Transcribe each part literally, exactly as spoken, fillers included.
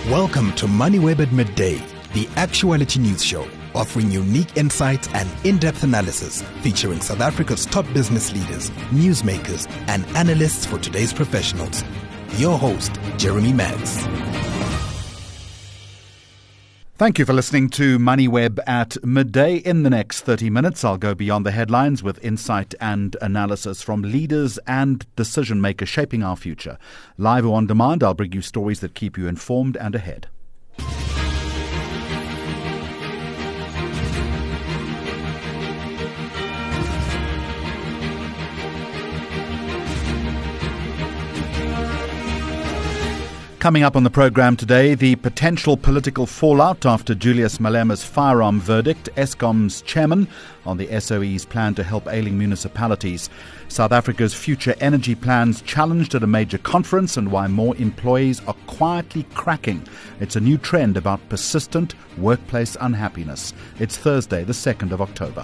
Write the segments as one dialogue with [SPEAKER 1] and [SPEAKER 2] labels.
[SPEAKER 1] Welcome to MoneyWeb at Midday, the actuality news show, offering unique insights and in-depth analysis featuring South Africa's top business leaders, newsmakers, and analysts for today's professionals. Your host, Jeremy Maggs.
[SPEAKER 2] Thank you for listening to MoneyWeb at Midday. In the next thirty minutes, I'll go beyond the headlines with insight and analysis from leaders and decision makers shaping our future. Live or on demand, I'll bring you stories that keep you informed and ahead. Coming up on the programme today, the potential political fallout after Julius Malema's firearm verdict, Eskom's chairman on the S O E's plan to help ailing municipalities, South Africa's future energy plans challenged at a major conference, and why more employees are quietly cracking. It's a new trend about persistent workplace unhappiness. It's Thursday, the second of October.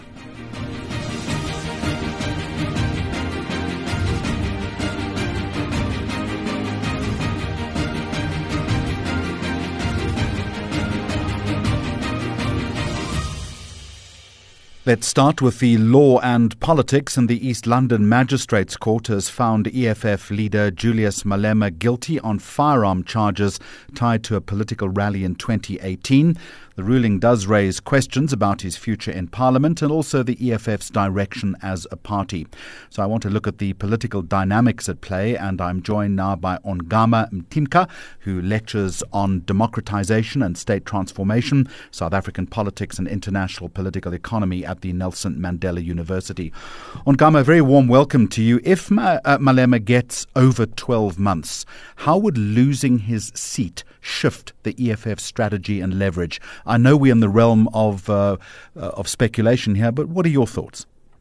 [SPEAKER 2] Let's start with the law and politics. And the East London Magistrates Court has found E F F leader Julius Malema guilty on firearm charges tied to a political rally in twenty eighteen. The ruling does raise questions about his future in Parliament and also the E F F's direction as a party. So I want to look at the political dynamics at play, and I'm joined now by Ongama Mtimka, who lectures on democratization and state transformation, South African politics and international political economy at the Nelson Mandela University. Ongama, a very warm welcome to you. If Ma- uh, Malema gets over twelve months, how would losing his seat shift the E F F strategy and leverage? I know we're in the realm of uh, uh, of speculation here, but what are your thoughts?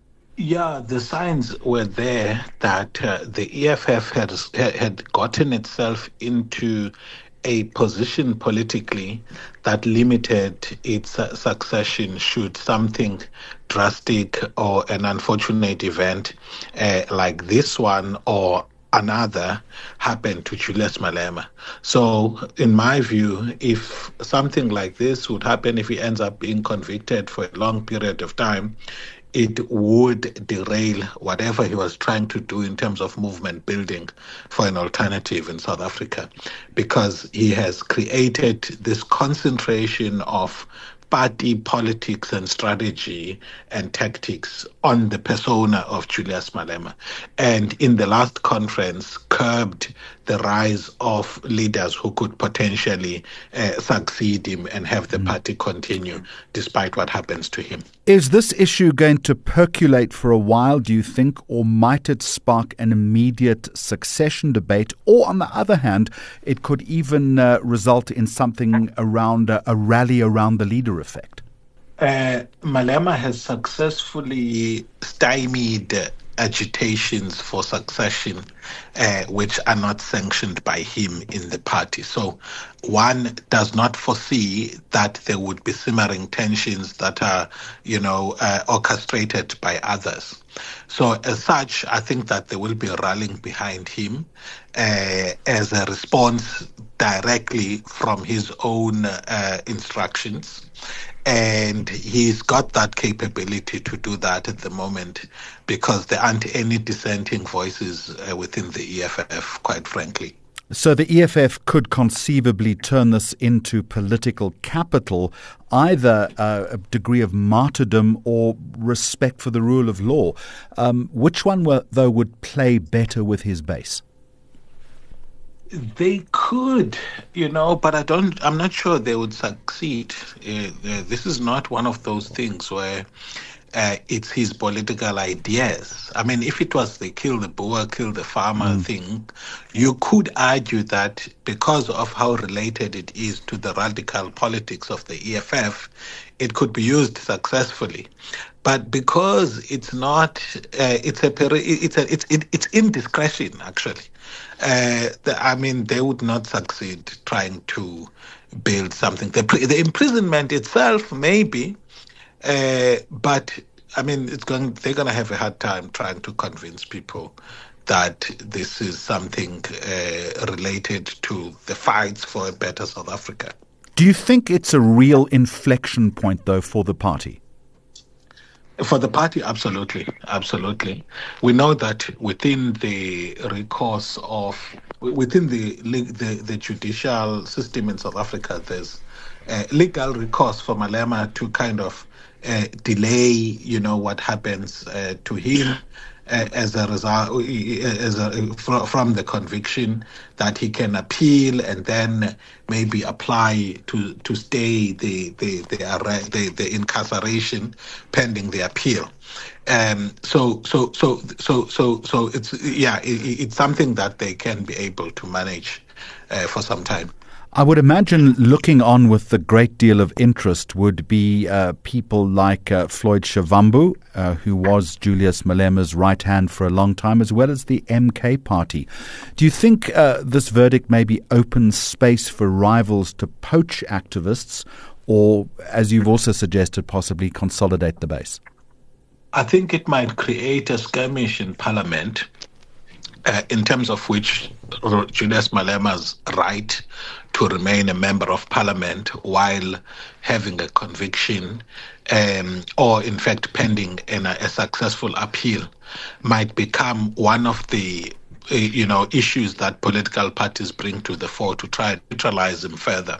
[SPEAKER 3] Yeah, the signs were there that uh, the E F F had had gotten itself into a position politically that limited its uh, succession should something drastic or an unfortunate event uh, like this one or another happened to Julius Malema. So, in my view, if something like this would happen, if he ends up being convicted for a long period of time, it would derail whatever he was trying to do in terms of movement building for an alternative in South Africa, because he has created this concentration of party politics and strategy and tactics on the persona of Julius Malema. And in the last conference, curbed the rise of leaders who could potentially uh, succeed him and have the mm. party continue despite what happens to him.
[SPEAKER 2] Is this issue going to percolate for a while, do you think, or might it spark an immediate succession debate? Or on the other hand, it could even uh, result in something around uh, a rally around the leader effect?
[SPEAKER 3] Uh, Malema has successfully stymied uh, agitations for succession, uh, which are not sanctioned by him in the party. So one does not foresee that there would be simmering tensions that are, you know, uh, orchestrated by others. So as such, I think that there will be a rallying behind him uh, as a response directly from his own uh, instructions. And he's got that capability to do that at the moment because there aren't any dissenting voices uh, within the E F F, quite frankly.
[SPEAKER 2] So the E F F could conceivably turn this into political capital, either uh, a degree of martyrdom or respect for the rule of law. Um, which one, were, though, would play better with his base?
[SPEAKER 3] They could, you know, but I don't, I'm not sure they would succeed. Uh, uh, this is not one of those things where uh, it's his political ideas. I mean, if it was the kill the Boer, kill the farmer mm. thing, you could argue that because of how related it is to the radical politics of the E F F, it could be used successfully. But because it's not, uh, it's a, it's a, it's it, it's indiscretion actually. Uh, the, I mean, they would not succeed trying to build something. The, the imprisonment itself, maybe, uh, but I mean, it's going. They're going to have a hard time trying to convince people that this is something uh, related to the fights for a better South Africa.
[SPEAKER 2] Do you think it's a real inflection point, though, for the party?
[SPEAKER 3] For the party, absolutely, absolutely. We know that within the recourse of, within the the, the judicial system in South Africa, there's uh, legal recourse for Malema to kind of uh, delay, you know, what happens uh, to him. Uh, as a result, as a, from the conviction, that he can appeal and then maybe apply to to stay the the the, the, the incarceration pending the appeal. Um, so so so so so so it's yeah, it, it's something that they can be able to manage uh, for some time.
[SPEAKER 2] I would imagine looking on with a great deal of interest would be uh, people like uh, Floyd Shivambu, uh, who was Julius Malema's right hand for a long time, as well as the M K party. Do you think uh, this verdict maybe opens space for rivals to poach activists, or, as you've also suggested, possibly consolidate the base?
[SPEAKER 3] I think it might create a skirmish in Parliament, Uh, in terms of which Julius Malema's right to remain a member of Parliament while having a conviction, um, or in fact pending in a, a successful appeal, might become one of the uh, you know issues that political parties bring to the fore to try and neutralize him further.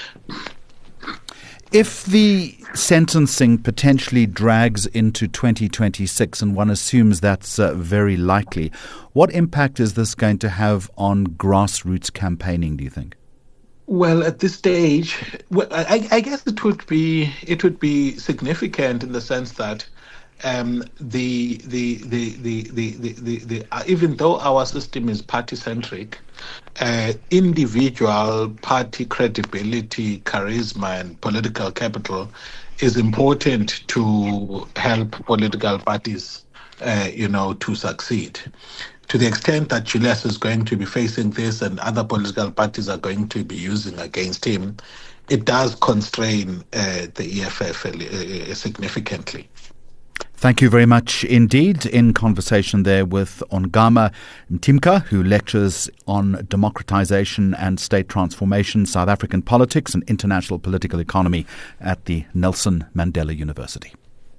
[SPEAKER 2] If the sentencing potentially drags into twenty twenty-six, and one assumes that's uh, very likely, what impact is this going to have on grassroots campaigning, do you think?
[SPEAKER 3] Well, at this stage, well, I, I guess it would be it would be significant in the sense that um, the, the, the, the, the, the, the, the uh, even though our system is party-centric, uh, individual party credibility, charisma, and political capital is important to help political parties, uh, you know, to succeed. To the extent that Julius is going to be facing this and other political parties are going to be using against him, it does constrain uh, the E F F uh, significantly.
[SPEAKER 2] Thank you very much indeed. In conversation there with Ongama Mtimka, who lectures on democratization and state transformation, South African politics and international political economy at the Nelson Mandela University.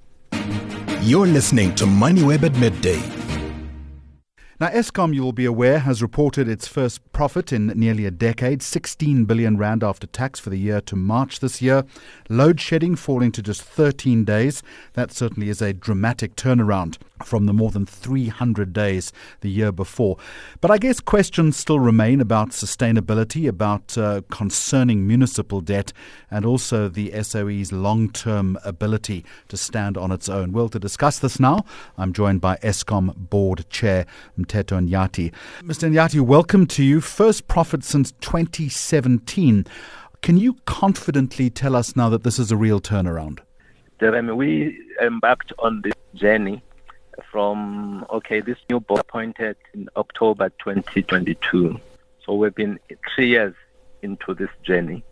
[SPEAKER 1] You're listening to MoneyWeb at midday.
[SPEAKER 2] Now, Eskom, you will be aware, has reported its first profit in nearly a decade, sixteen billion rand after tax for the year to March this year. Load shedding falling to just thirteen days. That certainly is a dramatic turnaround from the more than three hundred days the year before. But I guess questions still remain about sustainability, about uh, concerning municipal debt, and also the S O E's long-term ability to stand on its own. Well, to discuss this now, I'm joined by Eskom Board Chair Mteto Nyati. Mister Nyati, welcome to you. First profit since twenty seventeen. Can you confidently tell us now that this is a real turnaround?
[SPEAKER 4] Jeremy, we embarked on this journey from, okay, this new board appointed in October twenty twenty-two. So we've been three years into this journey.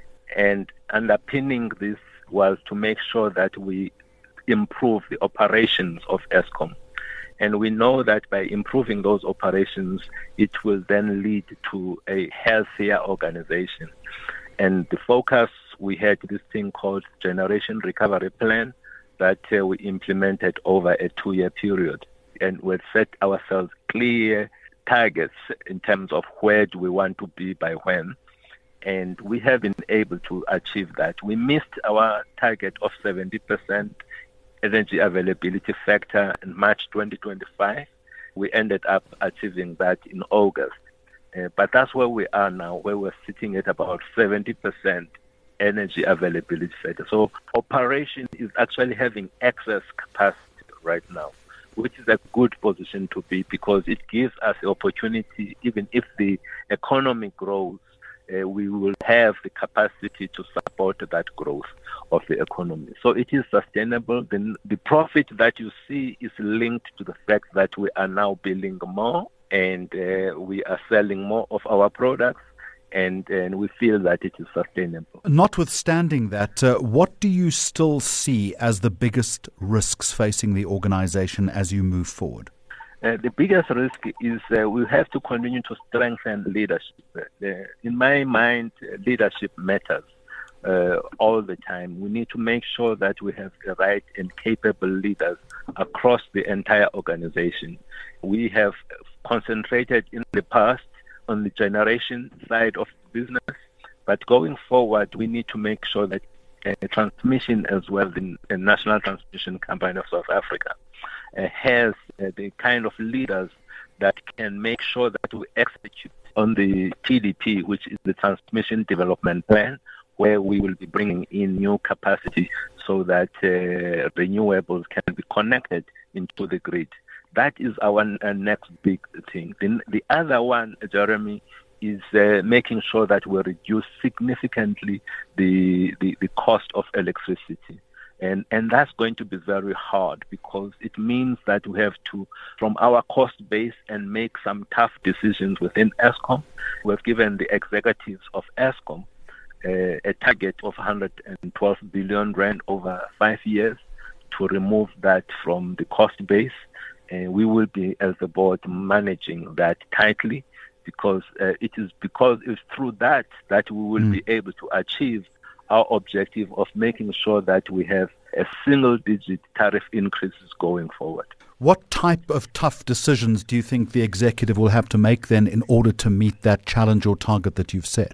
[SPEAKER 4] And underpinning this was to make sure that we improve the operations of Eskom. And we know that by improving those operations, it will then lead to a healthier organization. And the focus, we had this thing called Generation Recovery Plan that uh, we implemented over a two-year period. And we've set ourselves clear targets in terms of where do we want to be by when. And we have been able to achieve that. We missed our target of seventy percent energy availability factor in March twenty twenty-five. We ended up achieving that in August. Uh, but that's where we are now, where we're sitting at about seventy percent energy availability factor. So operation is actually having excess capacity right now, which is a good position to be because it gives us the opportunity, even if the economy grows, uh, we will have the capacity to support that growth of the economy. So it is sustainable. Then the profit that you see is linked to the fact that we are now building more and uh, we are selling more of our products, and, and we feel that it is sustainable.
[SPEAKER 2] Notwithstanding that, uh, what do you still see as the biggest risks facing the organization as you move forward?
[SPEAKER 4] Uh, the biggest risk is uh, we have to continue to strengthen leadership. Uh, in my mind, uh, leadership matters uh, all the time. We need to make sure that we have the right and capable leaders across the entire organization. We have concentrated in the past on the generation side of business, but going forward, we need to make sure that uh, transmission as well, the, the National Transmission Company of South Africa, Uh, has uh, the kind of leaders that can make sure that we execute on the T D P, which is the Transmission Development Plan, where we will be bringing in new capacity so that uh, renewables can be connected into the grid. That is our uh, next big thing. The, the other one, Jeremy, is uh, making sure that we reduce significantly the, the, the cost of electricity. And and that's going to be very hard because it means that we have to, from our cost base, and make some tough decisions within Eskom. We've given the executives of Eskom uh, a target of one hundred twelve billion rand over five years to remove that from the cost base. And we will be, as the board, managing that tightly because uh, it is because it's through that that we will mm. be able to achieve our objective of making sure that we have a single-digit tariff increases going forward.
[SPEAKER 2] What type of tough decisions do you think the executive will have to make then in order to meet that challenge or target that you've set?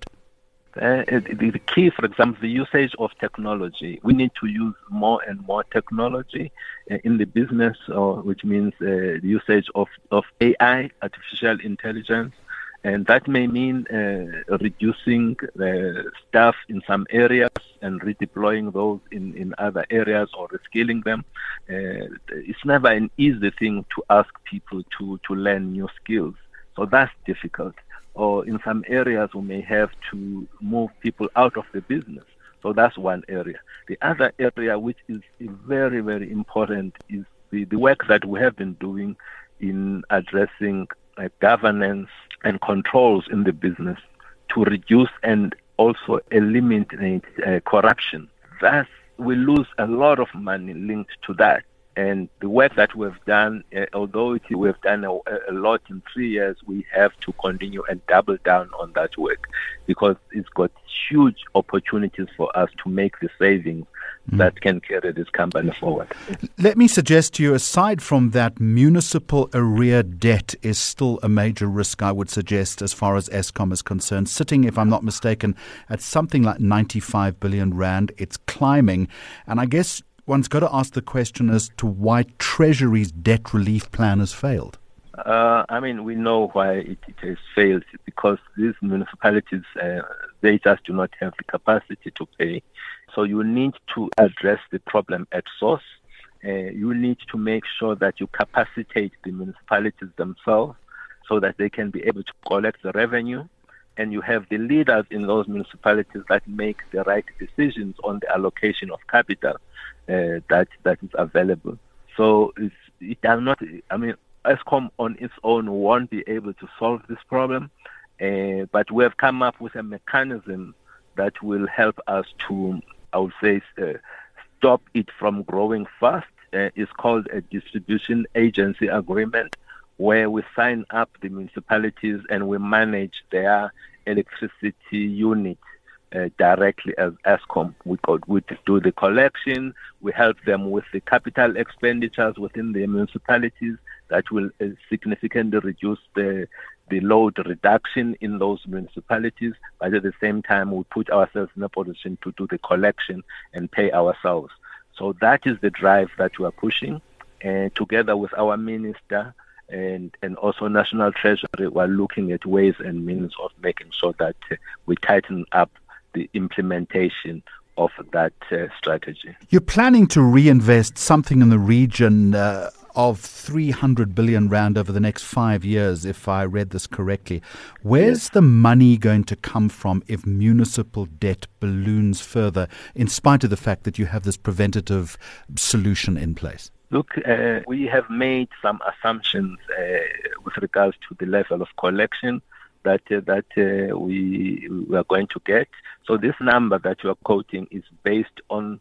[SPEAKER 4] Uh, the, the key, for example, the usage of technology. We need to use more and more technology uh, in the business, or, which means uh, the usage of, of A I, artificial intelligence. And that may mean uh, reducing the staff in some areas and redeploying those in, in other areas or reskilling them. Uh, it's never an easy thing to ask people to, to learn new skills. So that's difficult. Or in some areas, we may have to move people out of the business. So that's one area. The other area, which is very, very important, is the, the work that we have been doing in addressing uh, governance and controls in the business to reduce and also eliminate uh, corruption. Thus, we lose a lot of money linked to that. And the work that we've done, uh, although it, we've done a, a lot in three years, we have to continue and double down on that work because it's got huge opportunities for us to make the savings mm. that can carry this company forward.
[SPEAKER 2] Let me suggest to you, aside from that, municipal arrear debt is still a major risk, I would suggest, as far as Eskom is concerned. Sitting, if I'm not mistaken, at something like ninety-five billion rand. It's climbing. And I guess one's got to ask the question as to why Treasury's debt relief plan has failed.
[SPEAKER 4] Uh, I mean, we know why it, it has failed because these municipalities, uh, they just do not have the capacity to pay. So you need to address the problem at source. Uh, you need to make sure that you capacitate the municipalities themselves so that they can be able to collect the revenue. And you have the leaders in those municipalities that make the right decisions on the allocation of capital uh, that that is available. So it's, it does not, I mean, Eskom on its own won't be able to solve this problem, uh, but we have come up with a mechanism that will help us to, I would say, uh, stop it from growing fast. Uh, it's called a distribution agency agreement, where we sign up the municipalities and we manage their electricity unit uh, directly as Eskom. We, could, we do the collection, we help them with the capital expenditures within the municipalities that will uh, significantly reduce the, the load reduction in those municipalities, but at the same time we put ourselves in a position to do the collection and pay ourselves. So that is the drive that we are pushing, and together with our minister, And, and also National Treasury, we're looking at ways and means of making sure that uh, we tighten up the implementation of that uh, strategy.
[SPEAKER 2] You're planning to reinvest something in the region uh, of three hundred billion rand over the next five years, if I read this correctly. Where's yes. the money going to come from if municipal debt balloons further, in spite of the fact that you have this preventative solution in place?
[SPEAKER 4] Look, uh, we have made some assumptions uh, with regards to the level of collection that uh, that uh, we, we are going to get. So this number that you are quoting is based on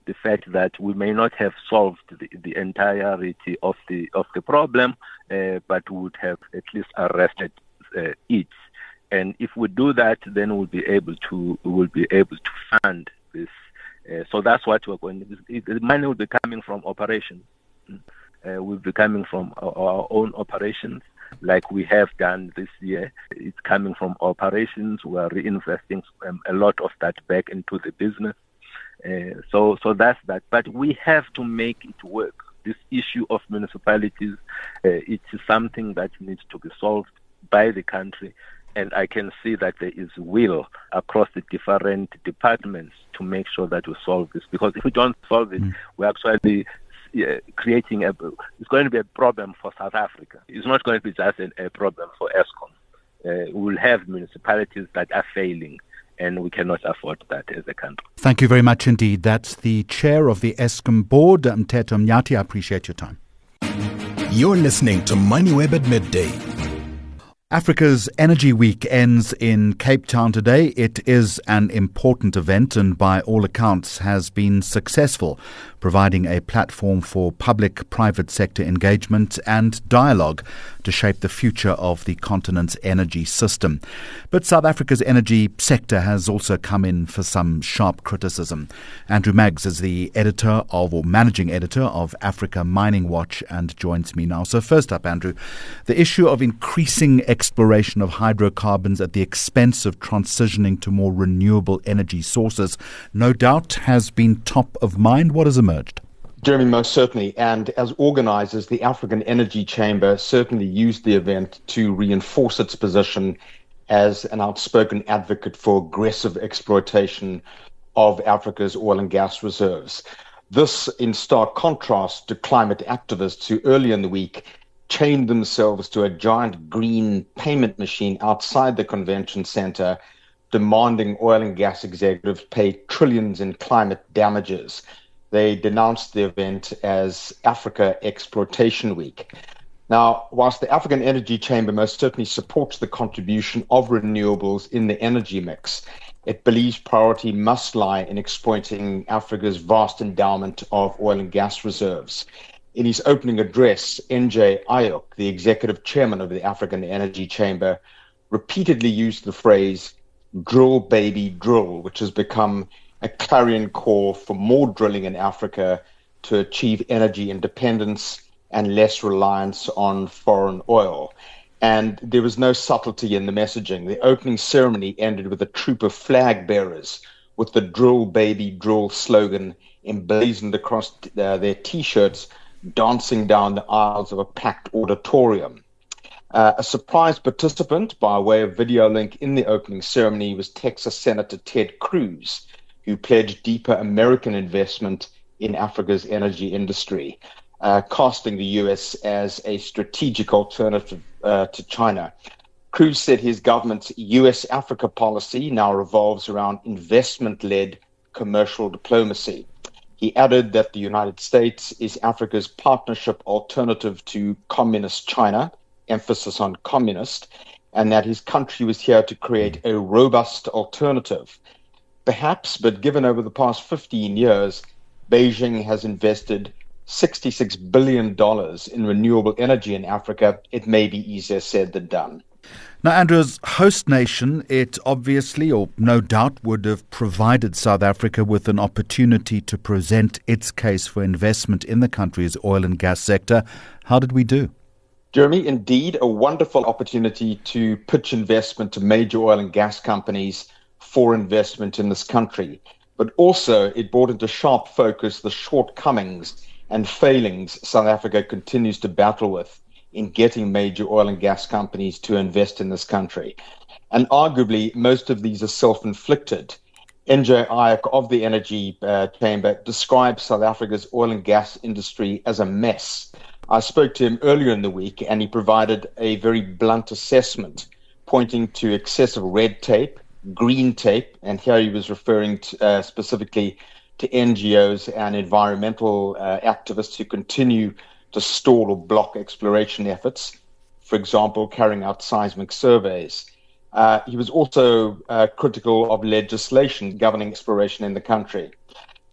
[SPEAKER 4] the fact that we may not have solved the, the entirety of the of the problem, uh, but would have at least arrested uh, it. And if we do that, then we'll be able to we'll be able to fund this. Uh, so that's what we're going to do. The money will be coming from operations. Uh, will be coming from our, our own operations, like we have done this year. It's coming from operations. We are reinvesting um, a lot of that back into the business. Uh, so, so that's that. But we have to make it work. This issue of municipalities, uh, it is something that needs to be solved by the country. And I can see that there is will across the different departments to make sure that we solve this. Because if we don't solve it, mm. we're actually uh, creating a, it's going to be a problem for South Africa. It's not going to be just a, a problem for Eskom. Uh, we'll have municipalities that are failing, and we cannot afford that as a country.
[SPEAKER 2] Thank you very much indeed. That's the chair of the Eskom board, Mteto Mnyati. I appreciate your time.
[SPEAKER 1] You're listening to MoneyWeb at midday.
[SPEAKER 2] Africa's Energy Week ends in Cape Town today. It is an important event and by all accounts has been successful, providing a platform for public-private sector engagement and dialogue to shape the future of the continent's energy system. But South Africa's energy sector has also come in for some sharp criticism. Andrew Maggs is the editor of, or managing editor of Africa Mining Watch and joins me now. So first up, Andrew, the issue of increasing exploration of hydrocarbons at the expense of transitioning to more renewable energy sources no doubt has been top of mind. What has emerged?
[SPEAKER 5] Jeremy, most certainly. And as organisers, the African Energy Chamber certainly used the event to reinforce its position as an outspoken advocate for aggressive exploitation of Africa's oil and gas reserves. This in stark contrast to climate activists who earlier in the week chained themselves to a giant green payment machine outside the convention centre, demanding oil and gas executives pay trillions in climate damages. They denounced the event as Africa Exploitation Week. Now, whilst the African Energy Chamber most certainly supports the contribution of renewables in the energy mix, it believes priority must lie in exploiting Africa's vast endowment of oil and gas reserves. In his opening address, N J Ayuk, the executive chairman of the African Energy Chamber, repeatedly used the phrase, drill baby drill, which has become a clarion call for more drilling in Africa to achieve energy independence and less reliance on foreign oil. And there was no subtlety in the messaging. The opening ceremony ended with a troop of flag bearers with the drill baby drill slogan emblazoned across uh, their T-shirts, dancing down the aisles of a packed auditorium. Uh, a surprise participant by way of video link in the opening ceremony was Texas Senator Ted Cruz, who pledged deeper American investment in Africa's energy industry, uh, casting the U S as a strategic alternative uh, to China. Cruz said his government's U S-Africa policy now revolves around investment-led commercial diplomacy. He added that the United States is Africa's partnership alternative to communist China, emphasis on communist, and that his country was here to create a robust alternative. Perhaps, but given over the past fifteen years, Beijing has invested sixty-six billion dollars in renewable energy in Africa, it may be easier said than done.
[SPEAKER 2] Now, Andrew, as host nation, it obviously, or no doubt, would have provided South Africa with an opportunity to present its case for investment in the country's oil and gas sector. How did we do?
[SPEAKER 5] Jeremy, indeed, a wonderful opportunity to pitch investment to major oil and gas companies for investment in this country. But also, it brought into sharp focus the shortcomings and failings South Africa continues to battle with in getting major oil and gas companies to invest in this country. And arguably, most of these are self-inflicted. N J Ayuk of the Energy uh, Chamber describes South Africa's oil and gas industry as a mess. I spoke to him earlier in the week, and he provided a very blunt assessment, pointing to excessive red tape, green tape, and here he was referring to, uh, specifically to N G Os and environmental uh, activists who continue to stall or block exploration efforts, for example, carrying out seismic surveys. Uh, he was also uh, critical of legislation governing exploration in the country.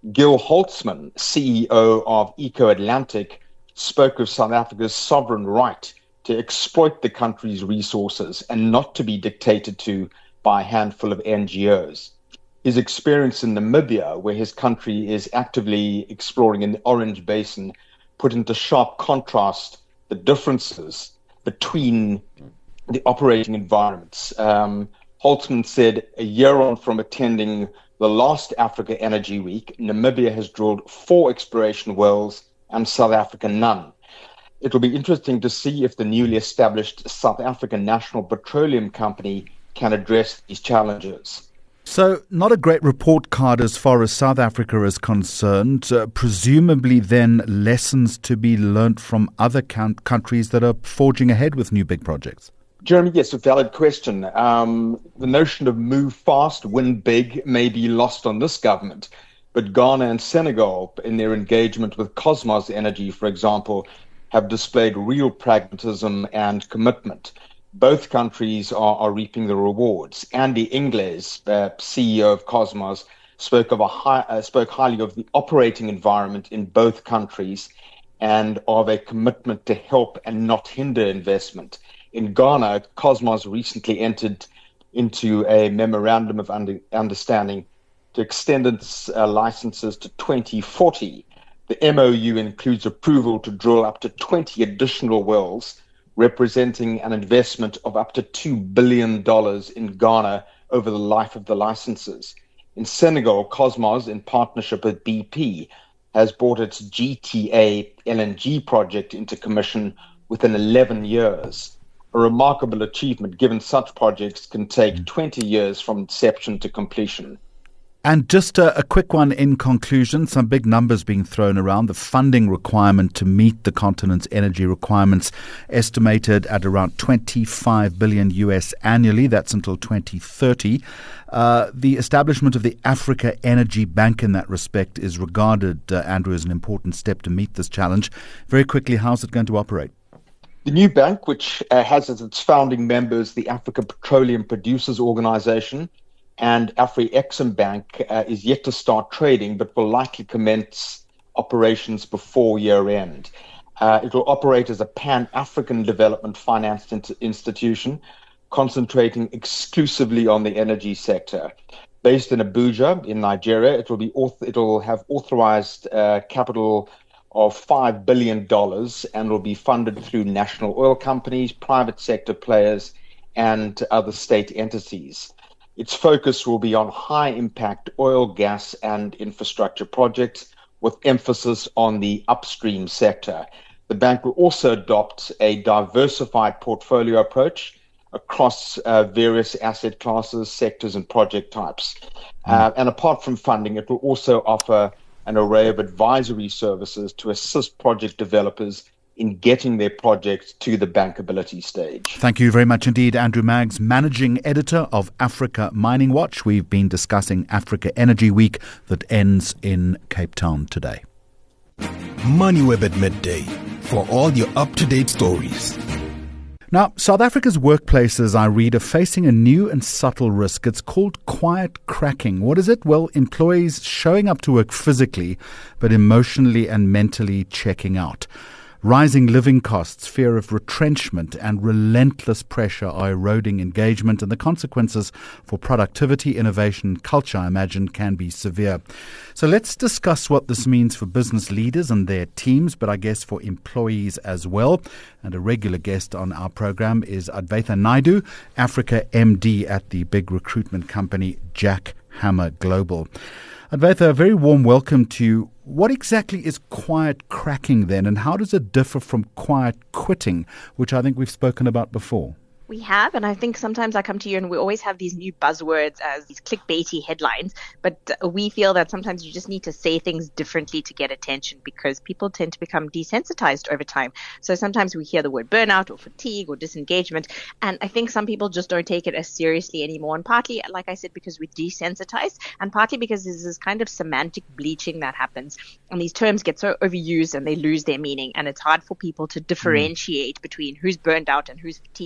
[SPEAKER 5] Gil Holtzman, C E O of Eco Atlantic, spoke of South Africa's sovereign right to exploit the country's resources and not to be dictated to by a handful of N G Os. His experience in Namibia, where his country is actively exploring in the Orange Basin, put into sharp contrast the differences between the operating environments. Um, Holtzman said a year on from attending the last Africa Energy Week, Namibia has drilled four exploration wells and South Africa none. It will be interesting to see if the newly established South African National Petroleum Company can address these challenges.
[SPEAKER 2] So, not a great report card as far as South Africa is concerned. Uh, presumably then lessons to be learnt from other count- countries that are forging ahead with new big projects.
[SPEAKER 5] Jeremy, yes, a valid question. Um, the notion of move fast, win big may be lost on this government. But Ghana and Senegal, in their engagement with Cosmos Energy, for example, have displayed real pragmatism and commitment. Both countries are, are reaping the rewards. Andy Ingles, uh, C E O of Cosmos, spoke of a high, uh, spoke highly of the operating environment in both countries and of a commitment to help and not hinder investment. In Ghana, Cosmos recently entered into a memorandum of under, understanding to extend its uh, licenses to twenty forty. The M O U includes approval to drill up to twenty additional wells, representing an investment of up to two billion dollars in Ghana over the life of the licenses. In Senegal, Cosmos, in partnership with B P, has brought its G T A L N G project into commission within eleven years. A remarkable achievement, given such projects can take twenty years from inception to completion.
[SPEAKER 2] And just a, a quick one in conclusion, some big numbers being thrown around. The funding requirement to meet the continent's energy requirements estimated at around twenty-five billion U S annually. That's until twenty thirty. Uh, the establishment of the Africa Energy Bank in that respect is regarded, uh, Andrew, as an important step to meet this challenge. Very quickly, how's it going to operate?
[SPEAKER 5] The new bank, which uh, has as its founding members the Africa Petroleum Producers Organization and Afri-Exim Bank, uh, is yet to start trading, but will likely commence operations before year-end. Uh, it will operate as a pan-African development finance in- institution, concentrating exclusively on the energy sector. Based in Abuja, in Nigeria, it will be auth- it will have authorized uh, capital of five billion dollars and will be funded through national oil companies, private sector players, and other state entities. Its focus will be on high-impact oil, gas, and infrastructure projects with emphasis on the upstream sector. The bank will also adopt a diversified portfolio approach across uh, various asset classes, sectors, and project types. Uh, and apart from funding, it will also offer an array of advisory services to assist project developers in getting their projects to the bankability stage.
[SPEAKER 2] Thank you very much indeed, Andrew Maggs, Managing Editor of Africa Mining Watch. We've been discussing Africa Energy Week that ends in Cape Town today.
[SPEAKER 1] MoneyWeb at midday for all your up-to-date stories.
[SPEAKER 2] Now, South Africa's workplaces, I read, are facing a new and subtle risk. It's called quiet cracking. What is it? Well, employees showing up to work physically, but emotionally and mentally checking out. Rising living costs, fear of retrenchment, and relentless pressure are eroding engagement, and the consequences for productivity, innovation, and culture, I imagine, can be severe. So let's discuss what this means for business leaders and their teams, but I guess for employees as well. And a regular guest on our program is Advaitha Naidu, Africa M D at the big recruitment company Jack Hammer Global. Advaitha, a very warm welcome to you. What exactly is quiet cracking then, and how does it differ from quiet quitting, which I think we've spoken about before?
[SPEAKER 6] We have, and I think sometimes I come to you and we always have these new buzzwords as these clickbaity headlines, but we feel that sometimes you just need to say things differently to get attention because people tend to become desensitized over time. So sometimes we hear the word burnout or fatigue or disengagement, and I think some people just don't take it as seriously anymore. And partly, like I said, because we're desensitized, and partly because there's this kind of semantic bleaching that happens, and these terms get so overused and they lose their meaning, and it's hard for people to differentiate mm. between who's burned out and who's fatigued and who's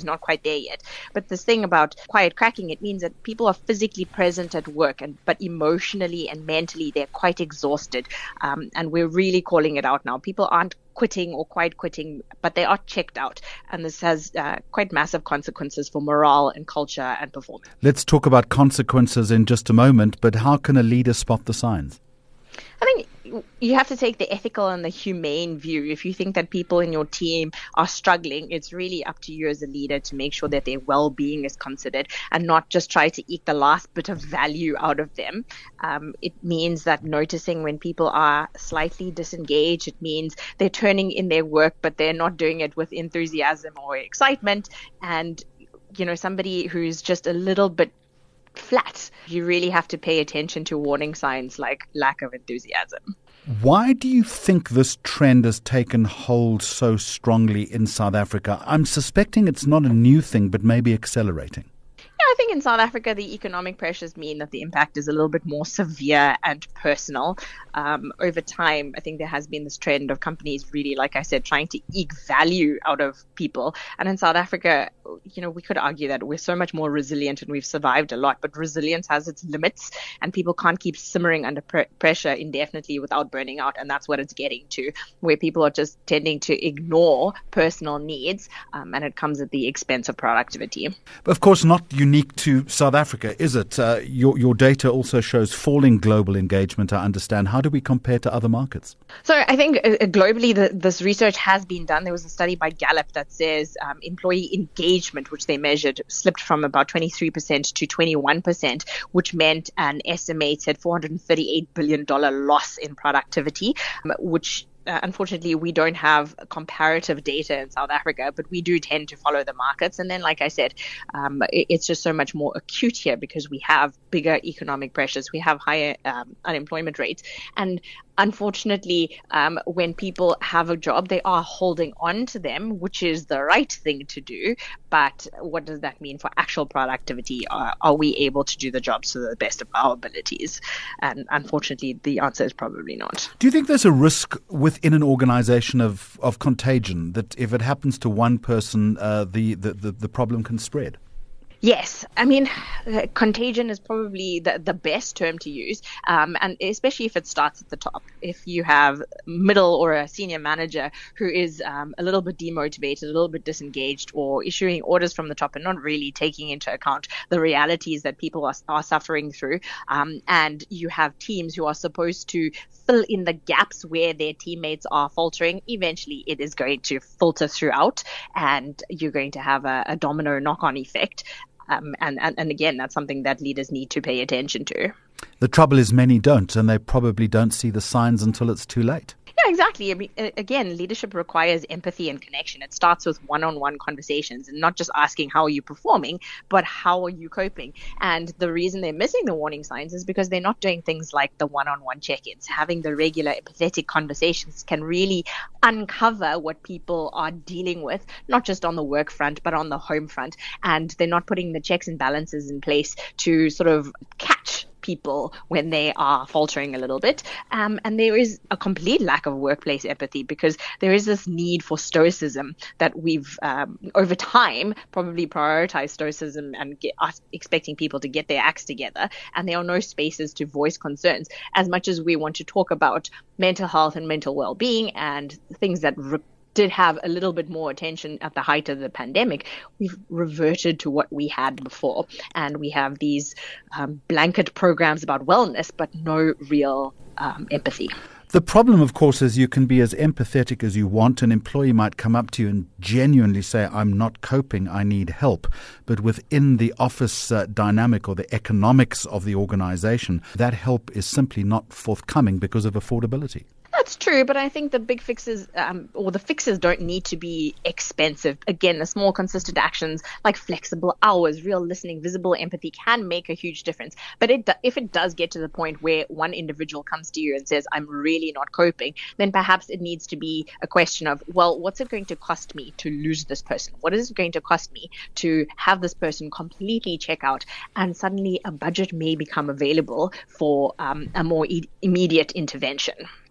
[SPEAKER 6] who's not quite there yet. But this thing about quiet cracking, it means that people are physically present at work, and but emotionally and mentally they're quite exhausted. Um, and we're really calling it out now. People aren't quitting or quite quitting, but they are checked out. And this has uh, quite massive consequences for morale and culture and performance.
[SPEAKER 2] Let's talk about consequences in just a moment, but how can a leader spot the signs?
[SPEAKER 6] I think you have to take the ethical and the humane view. If you think that people in your team are struggling, it's really up to you as a leader to make sure that their well-being is considered and not just try to eke the last bit of value out of them. Um, it means that noticing when people are slightly disengaged, it means they're turning in their work, but they're not doing it with enthusiasm or excitement. And, you know, somebody who's just a little bit flat, you really have to pay attention to warning signs like lack of enthusiasm.
[SPEAKER 2] Why do you think this trend has taken hold so strongly in South Africa? I'm suspecting it's not a new thing, but maybe accelerating.
[SPEAKER 6] I think in South Africa, the economic pressures mean that the impact is a little bit more severe and personal. Um, over time, I think there has been this trend of companies really, like I said, trying to eke value out of people. And in South Africa, you know, we could argue that we're so much more resilient and we've survived a lot, but resilience has its limits and people can't keep simmering under pr- pressure indefinitely without burning out. And that's what it's getting to, where people are just tending to ignore personal needs, um, and it comes at the expense of productivity.
[SPEAKER 2] Of course, not unique to South Africa, is it? Uh, your, your data also shows falling global engagement, I understand. How do we compare to other markets?
[SPEAKER 6] So I think uh, globally, the, this research has been done. There was a study by Gallup that says um, employee engagement, which they measured, slipped from about twenty-three percent to twenty-one percent, which meant an estimated four hundred thirty-eight billion dollars loss in productivity, um, which Uh, unfortunately, we don't have comparative data in South Africa, but we do tend to follow the markets. And then, like I said, um, it, it's just so much more acute here because we have bigger economic pressures. We have higher um, unemployment rates. And unfortunately, um, when people have a job, they are holding on to them, which is the right thing to do. But what does that mean for actual productivity? Are, are we able to do the jobs to the best of our abilities? And unfortunately, the answer is probably not.
[SPEAKER 2] Do you think there's a risk within an organization of, of contagion, that if it happens to one person, uh, the, the, the, the problem can spread?
[SPEAKER 6] Yes. I mean, uh, contagion is probably the, the best term to use, um, and especially if it starts at the top. If you have middle or a senior manager who is um, a little bit demotivated, a little bit disengaged, or issuing orders from the top and not really taking into account the realities that people are, are suffering through, um, and you have teams who are supposed to fill in the gaps where their teammates are faltering, eventually it is going to filter throughout, and you're going to have a, a domino knock-on effect. Um, and, and, and again, that's something that leaders need to pay attention to.
[SPEAKER 2] The trouble is many don't, and they probably don't see the signs until it's too late.
[SPEAKER 6] Yeah, exactly. I mean, again, leadership requires empathy and connection. It starts with one-on-one conversations and not just asking how are you performing, but how are you coping? And the reason they're missing the warning signs is because they're not doing things like the one-on-one check-ins. Having the regular empathetic conversations can really uncover what people are dealing with, not just on the work front, but on the home front. And they're not putting the checks and balances in place to sort of catch people when they are faltering a little bit. Um, and there is a complete lack of workplace empathy because there is this need for stoicism that we've, um, over time, probably prioritized stoicism and get, us expecting people to get their acts together. And there are no spaces to voice concerns. As much as we want to talk about mental health and mental well-being and things that re- did have a little bit more attention at the height of the pandemic, we've reverted to what we had before. And we have these um, blanket programs about wellness, but no real um, empathy.
[SPEAKER 2] The problem, of course, is you can be as empathetic as you want. An employee might come up to you and genuinely say, I'm not coping, I need help. But within the office uh, dynamic or the economics of the organization, that help is simply not forthcoming because of affordability.
[SPEAKER 6] That's true, but I think the big fixes um, or the fixes don't need to be expensive. Again, the small, consistent actions like flexible hours, real listening, visible empathy can make a huge difference. But it, if it does get to the point where one individual comes to you and says, I'm really not coping, then perhaps it needs to be a question of, well, what's it going to cost me to lose this person? What is it going to cost me to have this person completely check out? And suddenly a budget may become available for um, a more e- immediate intervention.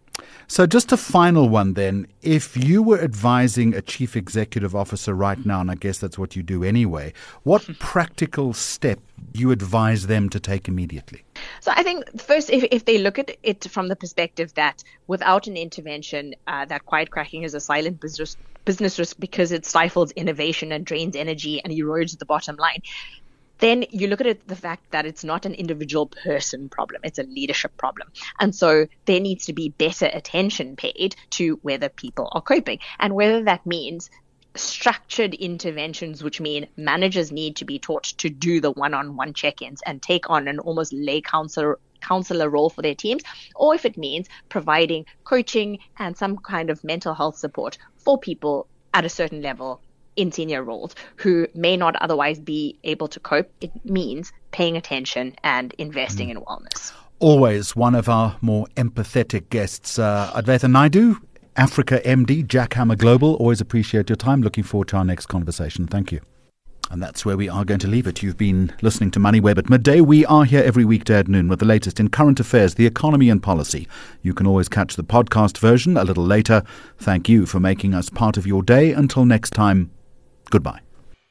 [SPEAKER 2] So just a final one then. If you were advising a chief executive officer right now, and I guess that's what you do anyway, what practical step do you advise them to take immediately?
[SPEAKER 6] So I think first, if, if they look at it from the perspective that without an intervention, uh, that quiet cracking is a silent business, business risk because it stifles innovation and drains energy and erodes the bottom line, then you look at it, the fact that it's not an individual person problem, it's a leadership problem. And so there needs to be better attention paid to whether people are coping, and whether that means structured interventions, which mean managers need to be taught to do the one-on-one check-ins and take on an almost lay counselor counselor role for their teams, or if it means providing coaching and some kind of mental health support for people at a certain level in senior roles who may not otherwise be able to cope. It means paying attention and investing mm. in wellness.
[SPEAKER 2] Always one of our more empathetic guests, uh, Adwaita Naidu, Africa M D, Jackhammer Global. Always appreciate your time. Looking forward to our next conversation. Thank you. And that's where we are going to leave it. You've been listening to MoneyWeb at midday. We are here every weekday at noon with the latest in current affairs, the economy and policy. You can always catch the podcast version a little later. Thank you for making us part of your day. Until next time, goodbye.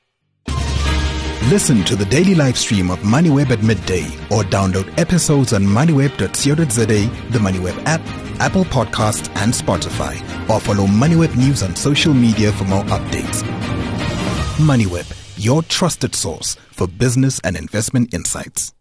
[SPEAKER 1] Listen to the daily live stream of MoneyWeb at midday or download episodes on moneyweb dot co dot za, the MoneyWeb app, Apple Podcasts and Spotify, or follow MoneyWeb News on social media for more updates. MoneyWeb, your trusted source for business and investment insights.